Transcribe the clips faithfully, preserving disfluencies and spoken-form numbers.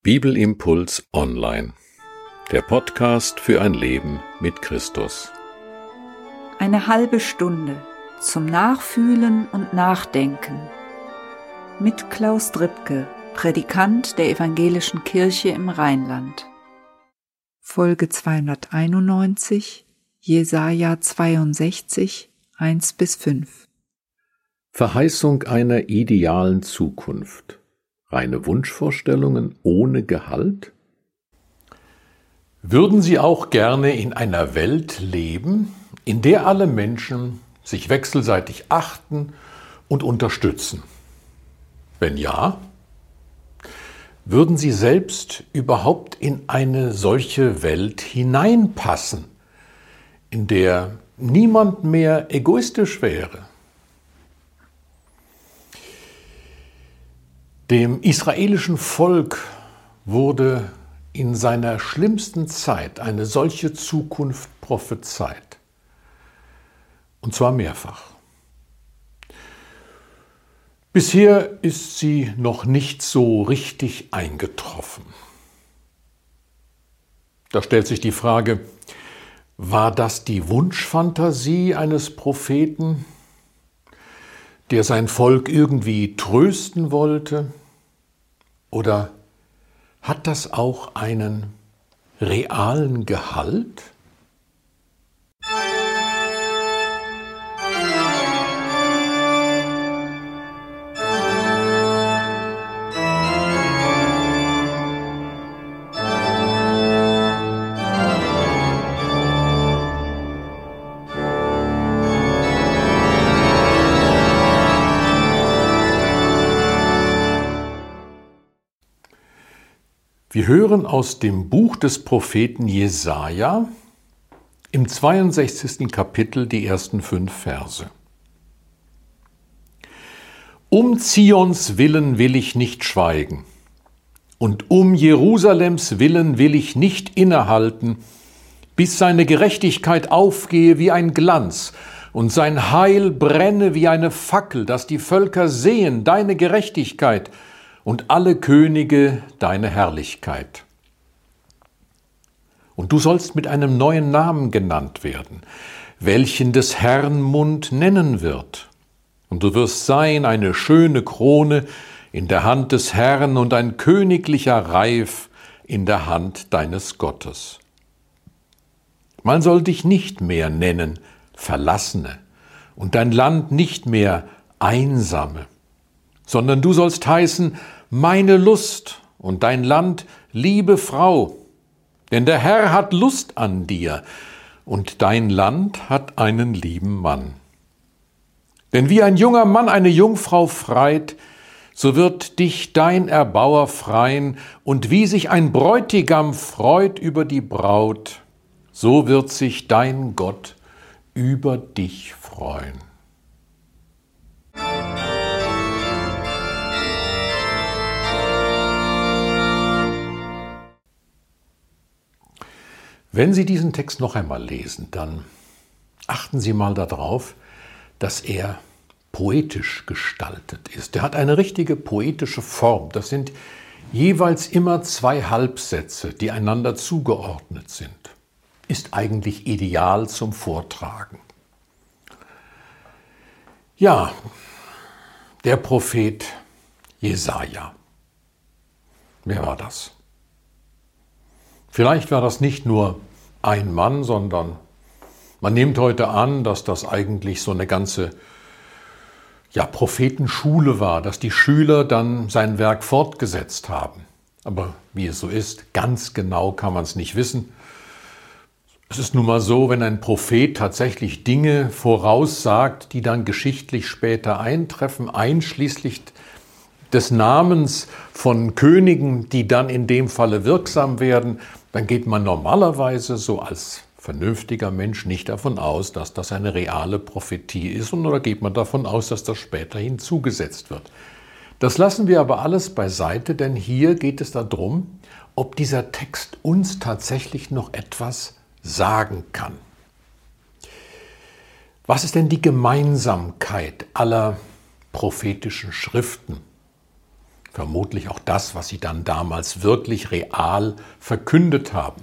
Bibelimpuls Online, der Podcast für ein Leben mit Christus. Eine halbe Stunde zum Nachfühlen und Nachdenken mit Klaus Dripke, Predikant der Evangelischen Kirche im Rheinland. Folge zweihunderteinundneunzig, Jesaja zweiundsechzig, eins bis fünf. Verheißung einer idealen Zukunft. Reine Wunschvorstellungen ohne Gehalt? Würden Sie auch gerne in einer Welt leben, in der alle Menschen sich wechselseitig achten und unterstützen? Wenn ja, würden Sie selbst überhaupt in eine solche Welt hineinpassen, in der niemand mehr egoistisch wäre? Dem israelischen Volk wurde in seiner schlimmsten Zeit eine solche Zukunft prophezeit. Und zwar mehrfach. Bisher ist sie noch nicht so richtig eingetroffen. Da stellt sich die Frage, war das die Wunschfantasie eines Propheten, der sein Volk irgendwie trösten wollte? Oder hat das auch einen realen Gehalt? Wir hören aus dem Buch des Propheten Jesaja im zweiundsechzigsten Kapitel die ersten fünf Verse. Um Zions willen will ich nicht schweigen, und um Jerusalems willen will ich nicht innehalten, bis seine Gerechtigkeit aufgehe wie ein Glanz und sein Heil brenne wie eine Fackel, dass die Völker sehen deine Gerechtigkeit und alle Könige deine Herrlichkeit. Und du sollst mit einem neuen Namen genannt werden, welchen des Herrn Mund nennen wird. Und du wirst sein eine schöne Krone in der Hand des Herrn und ein königlicher Reif in der Hand deines Gottes. Man soll dich nicht mehr nennen Verlassene und dein Land nicht mehr Einsame, sondern du sollst heißen, meine Lust und dein Land, liebe Frau, denn der Herr hat Lust an dir und dein Land hat einen lieben Mann. Denn wie ein junger Mann eine Jungfrau freit, so wird dich dein Erbauer freien, und wie sich ein Bräutigam freut über die Braut, so wird sich dein Gott über dich freuen. Wenn Sie diesen Text noch einmal lesen, dann achten Sie mal darauf, dass er poetisch gestaltet ist. Er hat eine richtige poetische Form. Das sind jeweils immer zwei Halbsätze, die einander zugeordnet sind. Ist eigentlich ideal zum Vortragen. Ja, der Prophet Jesaja. Wer war das? Vielleicht war das nicht nur ein Mann, sondern man nimmt heute an, dass das eigentlich so eine ganze ja, Prophetenschule war, dass die Schüler dann sein Werk fortgesetzt haben. Aber wie es so ist, ganz genau kann man es nicht wissen. Es ist nun mal so, wenn ein Prophet tatsächlich Dinge voraussagt, die dann geschichtlich später eintreffen, einschließlich des Namens von Königen, die dann in dem Falle wirksam werden, dann geht man normalerweise so als vernünftiger Mensch nicht davon aus, dass das eine reale Prophetie ist, oder geht man davon aus, dass das später hinzugesetzt wird. Das lassen wir aber alles beiseite, denn hier geht es darum, ob dieser Text uns tatsächlich noch etwas sagen kann. Was ist denn die Gemeinsamkeit aller prophetischen Schriften? Vermutlich auch das, was sie dann damals wirklich real verkündet haben.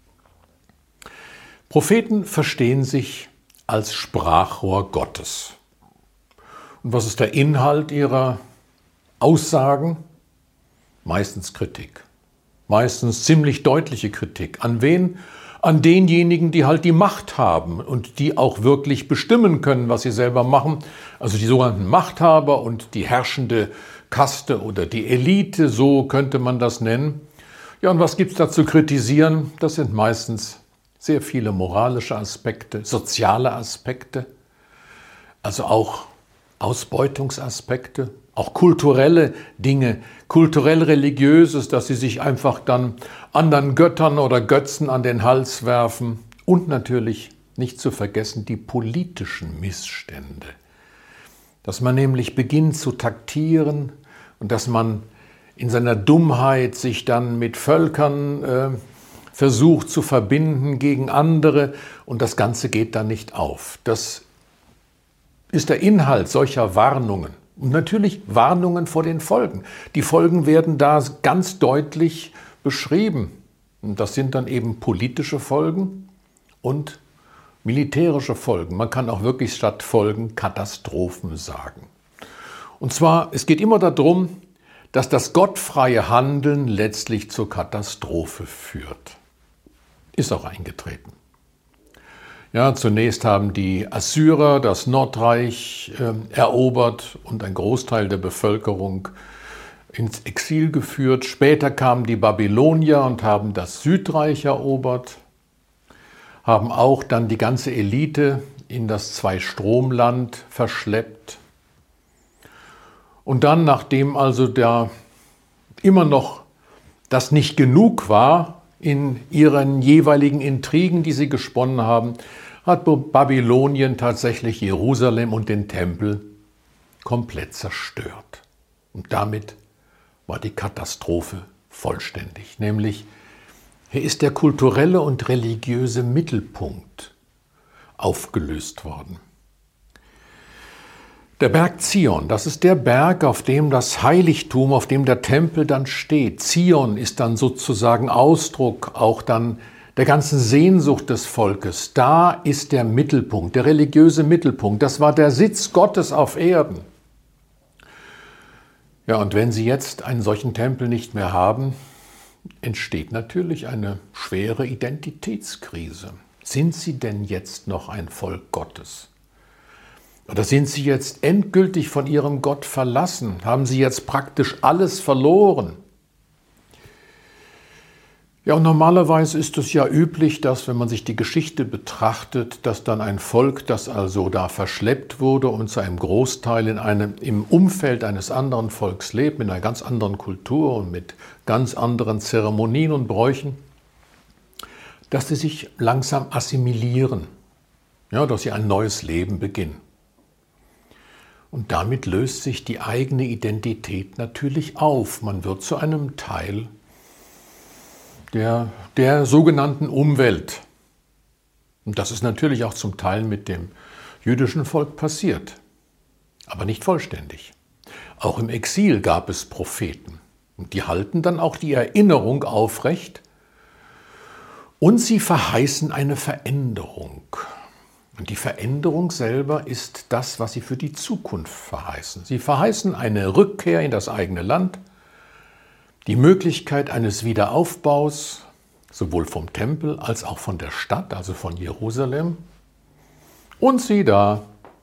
Propheten verstehen sich als Sprachrohr Gottes. Und was ist der Inhalt ihrer Aussagen? Meistens Kritik. Meistens ziemlich deutliche Kritik. An wen? An denjenigen, die halt die Macht haben und die auch wirklich bestimmen können, was sie selber machen. Also die sogenannten Machthaber und die herrschende Kaste oder die Elite, so könnte man das nennen. Ja, und was gibt es da zu kritisieren? Das sind meistens sehr viele moralische Aspekte, soziale Aspekte, also auch Ausbeutungsaspekte, auch kulturelle Dinge, kulturell-religiöses, dass sie sich einfach dann anderen Göttern oder Götzen an den Hals werfen und natürlich nicht zu vergessen die politischen Missstände. Dass man nämlich beginnt zu taktieren und dass man in seiner Dummheit sich dann mit Völkern äh, versucht zu verbinden gegen andere und das Ganze geht dann nicht auf. Das ist der Inhalt solcher Warnungen. Und natürlich Warnungen vor den Folgen. Die Folgen werden da ganz deutlich beschrieben. Und das sind dann eben politische Folgen und militärische Folgen. Man kann auch wirklich statt Folgen Katastrophen sagen. Und zwar, es geht immer darum, dass das gottfreie Handeln letztlich zur Katastrophe führt. Ist auch eingetreten. Ja, zunächst haben die Assyrer das Nordreich äh, erobert und ein Großteil der Bevölkerung ins Exil geführt. Später kamen die Babylonier und haben das Südreich erobert, haben auch dann die ganze Elite in das Zweistromland verschleppt. Und dann, nachdem also da immer noch das nicht genug war, in ihren jeweiligen Intrigen, die sie gesponnen haben, hat Babylonien tatsächlich Jerusalem und den Tempel komplett zerstört. Und damit war die Katastrophe vollständig. Nämlich, hier ist der kulturelle und religiöse Mittelpunkt aufgelöst worden. Der Berg Zion, das ist der Berg, auf dem das Heiligtum, auf dem der Tempel dann steht. Zion ist dann sozusagen Ausdruck auch dann der ganzen Sehnsucht des Volkes. Da ist der Mittelpunkt, der religiöse Mittelpunkt. Das war der Sitz Gottes auf Erden. Ja, und wenn Sie jetzt einen solchen Tempel nicht mehr haben, entsteht natürlich eine schwere Identitätskrise. Sind Sie denn jetzt noch ein Volk Gottes? Oder sind Sie jetzt endgültig von Ihrem Gott verlassen? Haben Sie jetzt praktisch alles verloren? Ja, und normalerweise ist es ja üblich, dass, wenn man sich die Geschichte betrachtet, dass dann ein Volk, das also da verschleppt wurde und zu einem Großteil in einem, im Umfeld eines anderen Volks lebt, mit einer ganz anderen Kultur und mit ganz anderen Zeremonien und Bräuchen, dass sie sich langsam assimilieren, ja, dass sie ein neues Leben beginnen. Und damit löst sich die eigene Identität natürlich auf. Man wird zu einem Teil der, der sogenannten Umwelt. Und das ist natürlich auch zum Teil mit dem jüdischen Volk passiert, aber nicht vollständig. Auch im Exil gab es Propheten. Und die halten dann auch die Erinnerung aufrecht und sie verheißen eine Veränderung. Und die Veränderung selber ist das, was sie für die Zukunft verheißen. Sie verheißen eine Rückkehr in das eigene Land, die Möglichkeit eines Wiederaufbaus, sowohl vom Tempel als auch von der Stadt, also von Jerusalem. Und sieh da,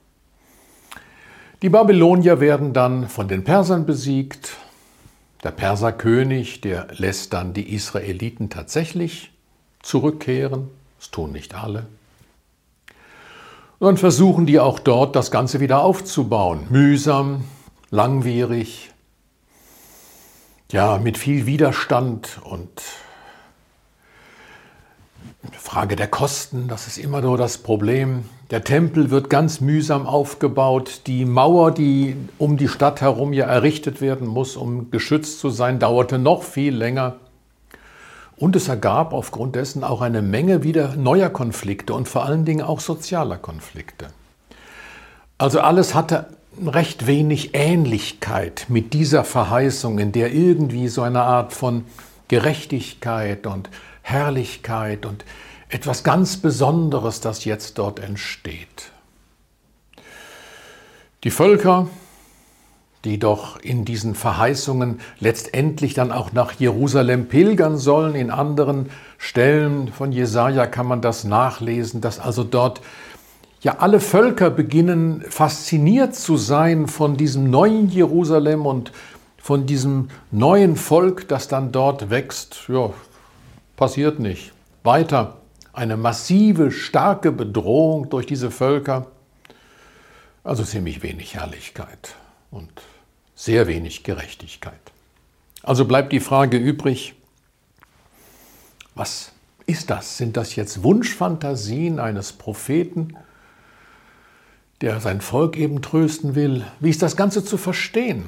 die Babylonier werden dann von den Persern besiegt. Der Perserkönig, der lässt dann die Israeliten tatsächlich zurückkehren. Das tun nicht alle. Und dann versuchen die auch dort, das Ganze wieder aufzubauen. Mühsam, langwierig, ja, mit viel Widerstand und Frage der Kosten, das ist immer so das Problem. Der Tempel wird ganz mühsam aufgebaut. Die Mauer, die um die Stadt herum ja errichtet werden muss, um geschützt zu sein, dauerte noch viel länger. Und es ergab aufgrund dessen auch eine Menge wieder neuer Konflikte und vor allen Dingen auch sozialer Konflikte. Also alles hatte recht wenig Ähnlichkeit mit dieser Verheißung, in der irgendwie so eine Art von Gerechtigkeit und Herrlichkeit und etwas ganz Besonderes, das jetzt dort entsteht. Die Völker, die doch in diesen Verheißungen letztendlich dann auch nach Jerusalem pilgern sollen. In anderen Stellen von Jesaja kann man das nachlesen, dass also dort ja alle Völker beginnen fasziniert zu sein von diesem neuen Jerusalem und von diesem neuen Volk, das dann dort wächst. Ja, passiert nicht. Weiter eine massive, starke Bedrohung durch diese Völker. Also ziemlich wenig Herrlichkeit und sehr wenig Gerechtigkeit. Also bleibt die Frage übrig, was ist das? Sind das jetzt Wunschfantasien eines Propheten, der sein Volk eben trösten will? Wie ist das Ganze zu verstehen?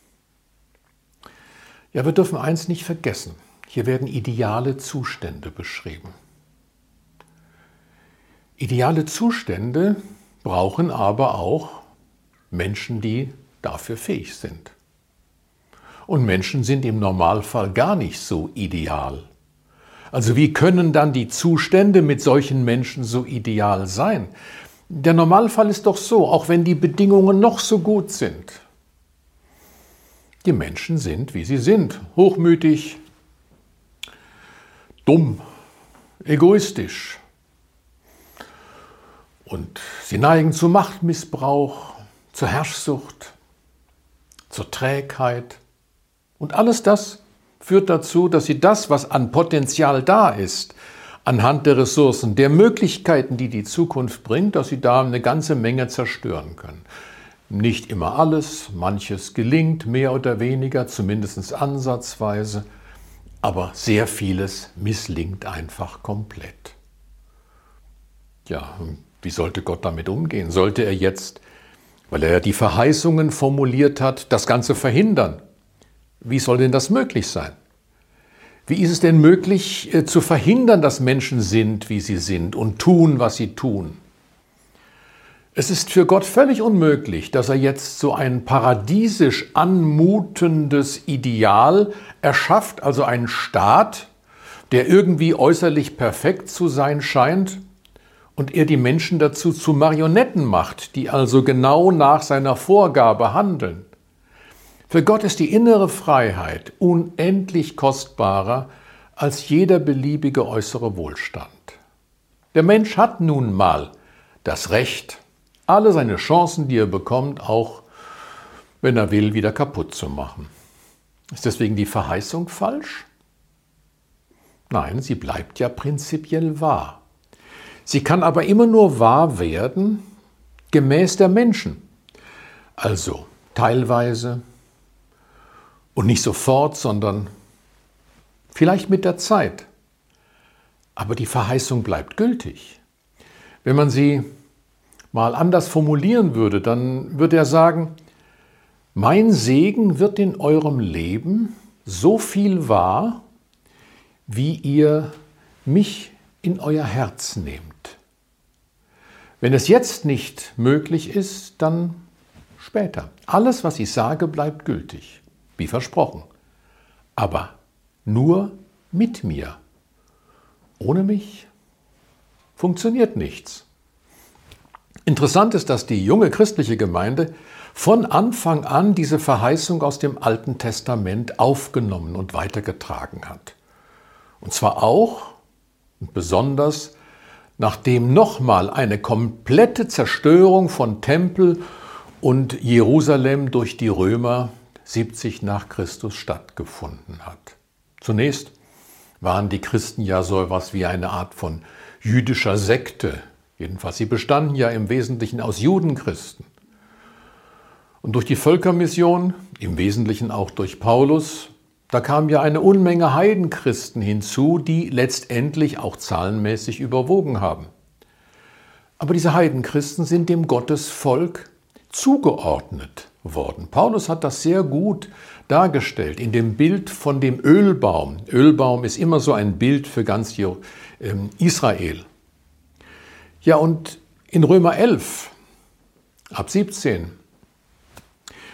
Ja, wir dürfen eins nicht vergessen. Hier werden ideale Zustände beschrieben. Ideale Zustände brauchen aber auch Menschen, die dafür fähig sind. Und Menschen sind im Normalfall gar nicht so ideal. Also wie können dann die Zustände mit solchen Menschen so ideal sein? Der Normalfall ist doch so, auch wenn die Bedingungen noch so gut sind. Die Menschen sind, wie sie sind, hochmütig, dumm, egoistisch. Und sie neigen zu Machtmissbrauch, zur Herrschsucht, zur Trägheit. Und alles das führt dazu, dass sie das, was an Potenzial da ist, anhand der Ressourcen, der Möglichkeiten, die die Zukunft bringt, dass sie da eine ganze Menge zerstören können. Nicht immer alles, manches gelingt mehr oder weniger, zumindest ansatzweise, aber sehr vieles misslingt einfach komplett. Ja, wie sollte Gott damit umgehen? Sollte er jetzt, weil er ja die Verheißungen formuliert hat, das Ganze verhindern? Wie soll denn das möglich sein? Wie ist es denn möglich, äh, zu verhindern, dass Menschen sind, wie sie sind und tun, was sie tun? Es ist für Gott völlig unmöglich, dass er jetzt so ein paradiesisch anmutendes Ideal erschafft, also einen Staat, der irgendwie äußerlich perfekt zu sein scheint und er die Menschen dazu zu Marionetten macht, die also genau nach seiner Vorgabe handeln. Für Gott ist die innere Freiheit unendlich kostbarer als jeder beliebige äußere Wohlstand. Der Mensch hat nun mal das Recht, alle seine Chancen, die er bekommt, auch, wenn er will, wieder kaputt zu machen. Ist deswegen die Verheißung falsch? Nein, sie bleibt ja prinzipiell wahr. Sie kann aber immer nur wahr werden, gemäß der Menschen. Also teilweise und nicht sofort, sondern vielleicht mit der Zeit. Aber die Verheißung bleibt gültig. Wenn man sie mal anders formulieren würde, dann würde er sagen, mein Segen wird in eurem Leben so viel wahr, wie ihr mich in euer Herz nehmt. Wenn es jetzt nicht möglich ist, dann später. Alles, was ich sage, bleibt gültig, wie versprochen. Aber nur mit mir. Ohne mich funktioniert nichts. Interessant ist, dass die junge christliche Gemeinde von Anfang an diese Verheißung aus dem Alten Testament aufgenommen und weitergetragen hat. Und zwar auch und besonders, nachdem nochmal eine komplette Zerstörung von Tempel und Jerusalem durch die Römer siebzig nach Christus stattgefunden hat. Zunächst waren die Christen ja so etwas wie eine Art von jüdischer Sekte. Jedenfalls, sie bestanden ja im Wesentlichen aus Judenchristen. Und durch die Völkermission, im Wesentlichen auch durch Paulus, da kam ja eine Unmenge Heidenchristen hinzu, die letztendlich auch zahlenmäßig überwogen haben. Aber diese Heidenchristen sind dem Gottesvolk zugeordnet worden. Paulus hat das sehr gut dargestellt in dem Bild von dem Ölbaum. Ölbaum ist immer so ein Bild für ganz Israel. Ja, und in Römer elf, ab siebzehn,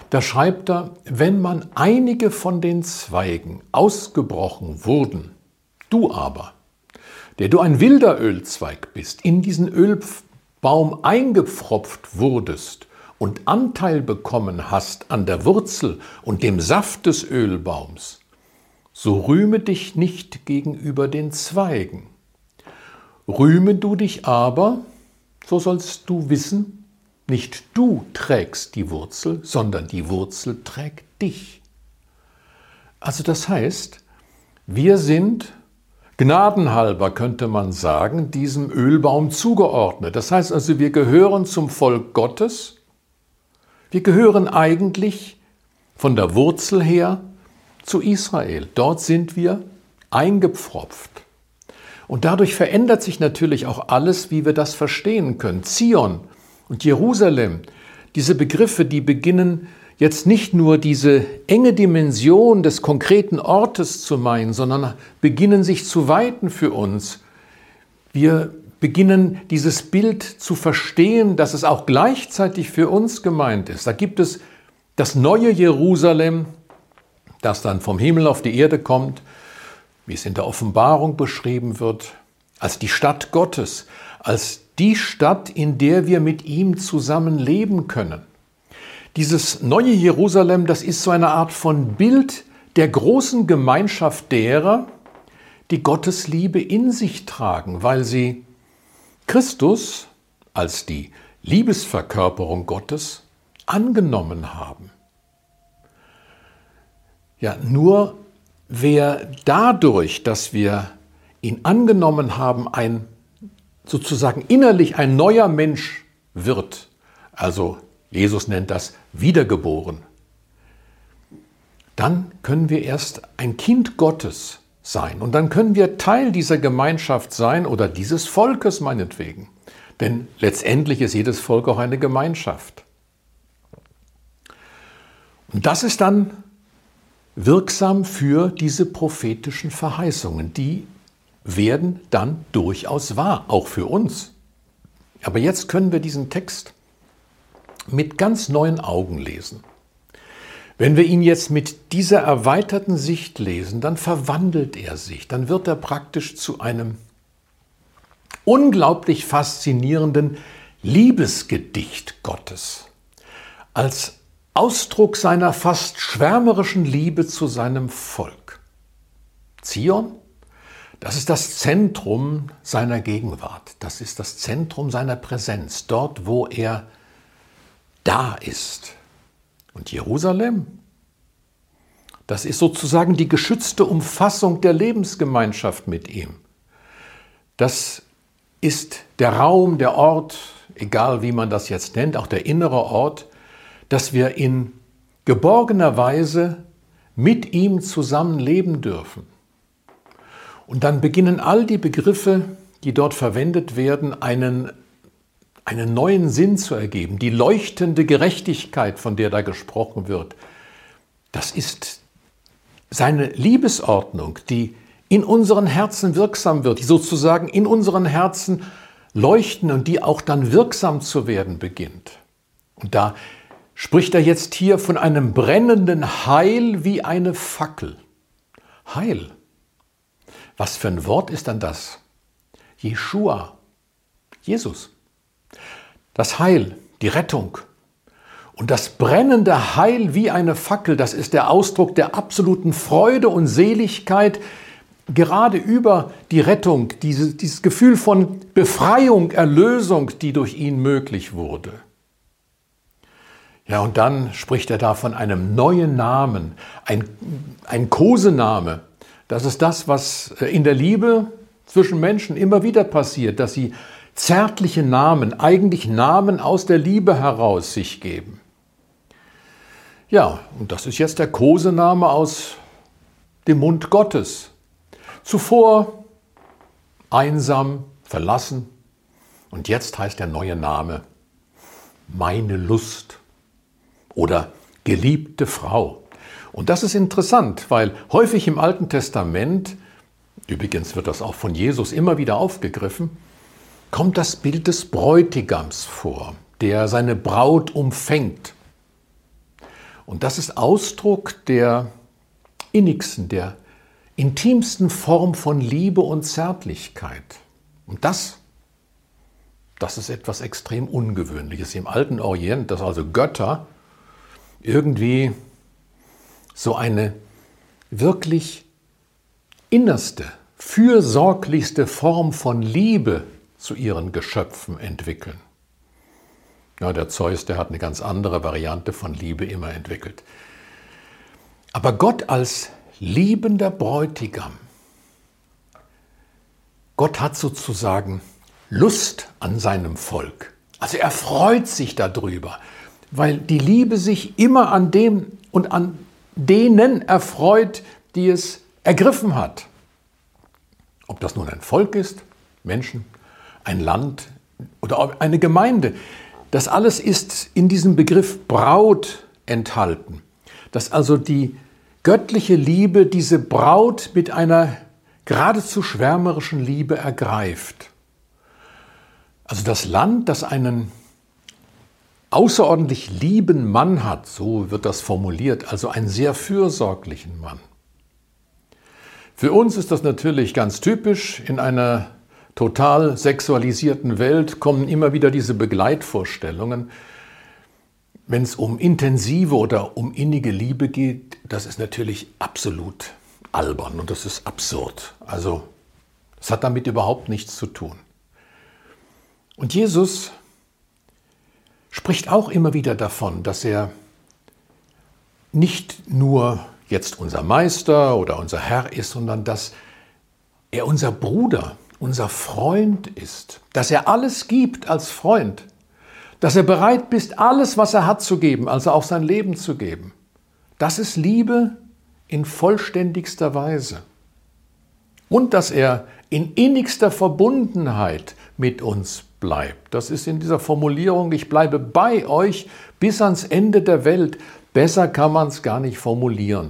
Da schreibt er, wenn man einige von den Zweigen ausgebrochen wurden, du aber, der du ein wilder Ölzweig bist, in diesen Ölbaum eingepfropft wurdest und Anteil bekommen hast an der Wurzel und dem Saft des Ölbaums, so rühme dich nicht gegenüber den Zweigen. Rühme du dich aber, so sollst du wissen, nicht du trägst die Wurzel, sondern die Wurzel trägt dich. Also das heißt, wir sind gnadenhalber, könnte man sagen, diesem Ölbaum zugeordnet. Das heißt also, wir gehören zum Volk Gottes. Wir gehören eigentlich von der Wurzel her zu Israel. Dort sind wir eingepfropft. Und dadurch verändert sich natürlich auch alles, wie wir das verstehen können. Zion und Jerusalem, diese Begriffe, die beginnen jetzt nicht nur diese enge Dimension des konkreten Ortes zu meinen, sondern beginnen sich zu weiten für uns. Wir beginnen dieses Bild zu verstehen, dass es auch gleichzeitig für uns gemeint ist. Da gibt es das neue Jerusalem, das dann vom Himmel auf die Erde kommt, wie es in der Offenbarung beschrieben wird, als die Stadt Gottes, als die Stadt, in der wir mit ihm zusammen leben können. Dieses neue Jerusalem, das ist so eine Art von Bild der großen Gemeinschaft derer, die Gottes Liebe in sich tragen, weil sie Christus als die Liebesverkörperung Gottes angenommen haben. Ja, nur wer dadurch, dass wir ihn angenommen haben, ein sozusagen innerlich ein neuer Mensch wird, also Jesus nennt das wiedergeboren, dann können wir erst ein Kind Gottes sein und dann können wir Teil dieser Gemeinschaft sein oder dieses Volkes meinetwegen. Denn letztendlich ist jedes Volk auch eine Gemeinschaft. Und das ist dann wirksam für diese prophetischen Verheißungen. Die werden dann durchaus wahr, auch für uns. Aber jetzt können wir diesen Text mit ganz neuen Augen lesen. Wenn wir ihn jetzt mit dieser erweiterten Sicht lesen, dann verwandelt er sich, dann wird er praktisch zu einem unglaublich faszinierenden Liebesgedicht Gottes, als Ausdruck seiner fast schwärmerischen Liebe zu seinem Volk. Zion, das ist das Zentrum seiner Gegenwart, das ist das Zentrum seiner Präsenz, dort, wo er da ist. Und Jerusalem, das ist sozusagen die geschützte Umfassung der Lebensgemeinschaft mit ihm. Das ist der Raum, der Ort, egal wie man das jetzt nennt, auch der innere Ort, dass wir in geborgener Weise mit ihm zusammen leben dürfen. Und dann beginnen all die Begriffe, die dort verwendet werden, einen einen neuen Sinn zu ergeben. Die leuchtende Gerechtigkeit, von der da gesprochen wird, das ist seine Liebesordnung, die in unseren Herzen wirksam wird, die sozusagen in unseren Herzen leuchten und die auch dann wirksam zu werden beginnt. Und da spricht er jetzt hier von einem brennenden Heil wie eine Fackel. Heil. Was für ein Wort ist dann das? Jeschua, Jesus. Das Heil, die Rettung. Und das brennende Heil wie eine Fackel, das ist der Ausdruck der absoluten Freude und Seligkeit, gerade über die Rettung, diese, dieses Gefühl von Befreiung, Erlösung, die durch ihn möglich wurde. Ja, und dann spricht er da von einem neuen Namen, ein, ein Kosename. Das ist das, was in der Liebe zwischen Menschen immer wieder passiert, dass sie zärtliche Namen, eigentlich Namen aus der Liebe heraus sich geben. Ja, und das ist jetzt der Kosename aus dem Mund Gottes. Zuvor einsam, verlassen und jetzt heißt der neue Name meine Lust oder geliebte Frau. Und das ist interessant, weil häufig im Alten Testament, übrigens wird das auch von Jesus immer wieder aufgegriffen, kommt das Bild des Bräutigams vor, der seine Braut umfängt. Und das ist Ausdruck der innigsten, der intimsten Form von Liebe und Zärtlichkeit. Und das, das ist etwas extrem Ungewöhnliches im alten Orient, dass also Götter irgendwie so eine wirklich innerste, fürsorglichste Form von Liebe zu ihren Geschöpfen entwickeln. Ja, der Zeus, der hat eine ganz andere Variante von Liebe immer entwickelt. Aber Gott als liebender Bräutigam, Gott hat sozusagen Lust an seinem Volk. Also er freut sich darüber, weil die Liebe sich immer an dem und an denen erfreut, die es ergriffen hat. Ob das nun ein Volk ist, Menschen, ein Land oder eine Gemeinde. Das alles ist in diesem Begriff Braut enthalten. Dass also die göttliche Liebe diese Braut mit einer geradezu schwärmerischen Liebe ergreift. Also das Land, das einen außerordentlich lieben Mann hat, so wird das formuliert, also einen sehr fürsorglichen Mann. Für uns ist das natürlich ganz typisch. In einer total sexualisierten Welt kommen immer wieder diese Begleitvorstellungen. Wenn es um intensive oder um innige Liebe geht, das ist natürlich absolut albern und das ist absurd. Also es hat damit überhaupt nichts zu tun. Und Jesus spricht auch immer wieder davon, dass er nicht nur jetzt unser Meister oder unser Herr ist, sondern dass er unser Bruder, unser Freund ist, dass er alles gibt als Freund, dass er bereit ist, alles, was er hat, zu geben, also auch sein Leben zu geben. Das ist Liebe in vollständigster Weise. Und dass er in innigster Verbundenheit mit uns bleibt. Das ist in dieser Formulierung, ich bleibe bei euch bis ans Ende der Welt. Besser kann man es gar nicht formulieren.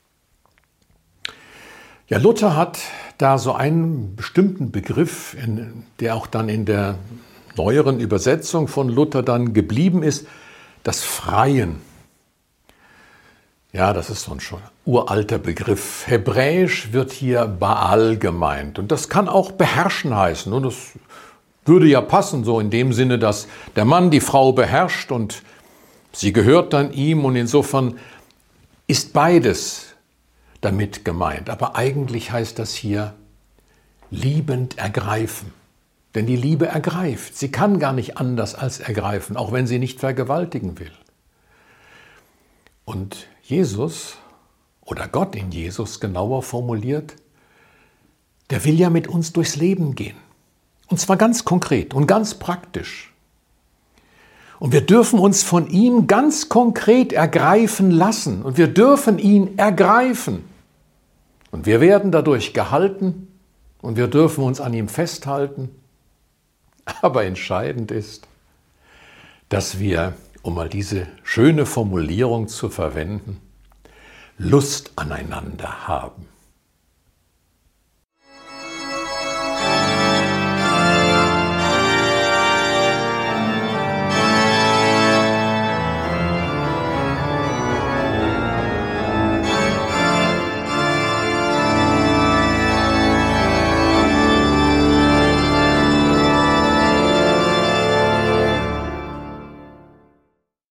Ja, Luther hat da so einen bestimmten Begriff, der auch dann in der neueren Übersetzung von Luther dann geblieben ist, das Freien. Ja, das ist so ein schon uralter Begriff. Hebräisch wird hier Baal gemeint und das kann auch beherrschen heißen. Und das würde ja passen, so in dem Sinne, dass der Mann die Frau beherrscht und sie gehört dann ihm und insofern ist beides damit gemeint. Aber eigentlich heißt das hier liebend ergreifen. Denn die Liebe ergreift. Sie kann gar nicht anders als ergreifen, auch wenn sie nicht vergewaltigen will. Und Jesus oder Gott in Jesus genauer formuliert, der will ja mit uns durchs Leben gehen. Und zwar ganz konkret und ganz praktisch. Und wir dürfen uns von ihm ganz konkret ergreifen lassen. Und wir dürfen ihn ergreifen. Und wir werden dadurch gehalten und wir dürfen uns an ihm festhalten. Aber entscheidend ist, dass wir, um mal diese schöne Formulierung zu verwenden, Lust aneinander haben.